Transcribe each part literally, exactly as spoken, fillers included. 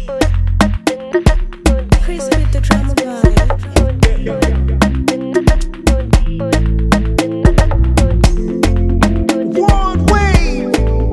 Crazy with the drama World wave.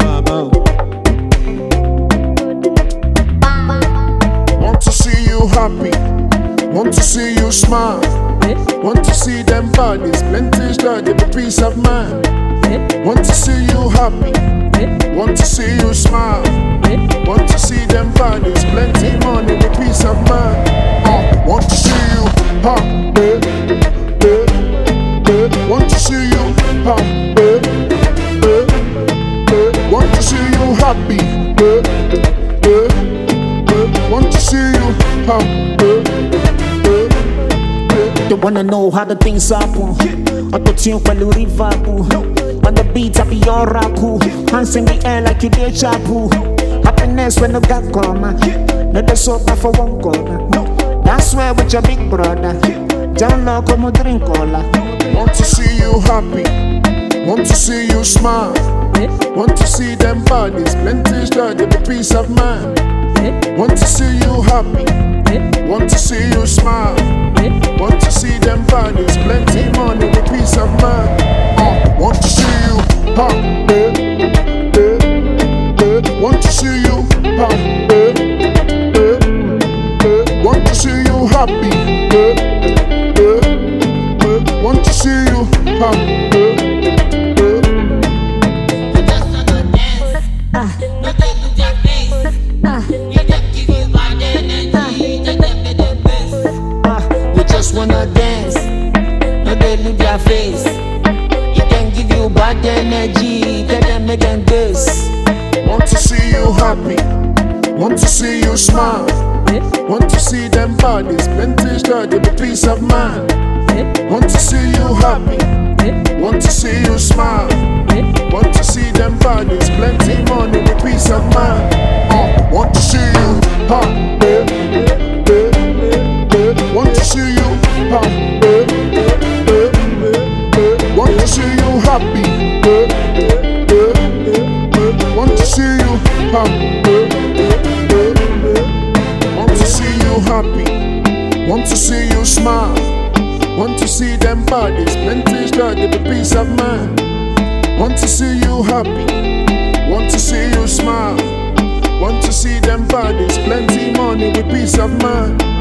Want to see you happy, want to see you smile, want to see them bodies, plenty study the peace of mind. Want to see you happy, want to see you smile, want to see them bodies, plenty money, the peace of mind. Uh, want to see you happy, eh, eh, want to see you happy, eh, eh, want to see you happy, eh, eh, eh, want to see you happy. They wanna know how the things happen. Auto-tune pẹ̀lú reverb. On the beat, I be your raku. Hands in the air like you did chapu. Happiness when no got karma. No the sofa for one corner. That's where with your big brother. Down low como drink cola. Want to see you happy, want to see you smile, want to see them bodies, plenty study the peace of mind. Want to see you happy, want to see you smile, want to see them bodies, plenty money, the peace of mind. Uh, want to see you happy, eh, eh, want to see you happy, eh, eh, want to see you happy, eh, eh, want to see you happy. Wanna dance, no they leave their face. It can give you bad energy, tell them make them this. Want to see you happy, want to see you smile, want to see them bodies, plenty study the peace of mind. Want to see you happy, want to see you smile, want to see them bodies, plenty money, the peace of mind. Uh, want to see you happy, eh, eh, want to see you happy, eh, eh, want to see you happy, eh, eh, want to see you happy, want to see you happy, want to see you smile, want to see them bodies, plenty study the peace of mind. Want to see you happy, want to see you smile, want to see them bodies, plenty money with peace of mind.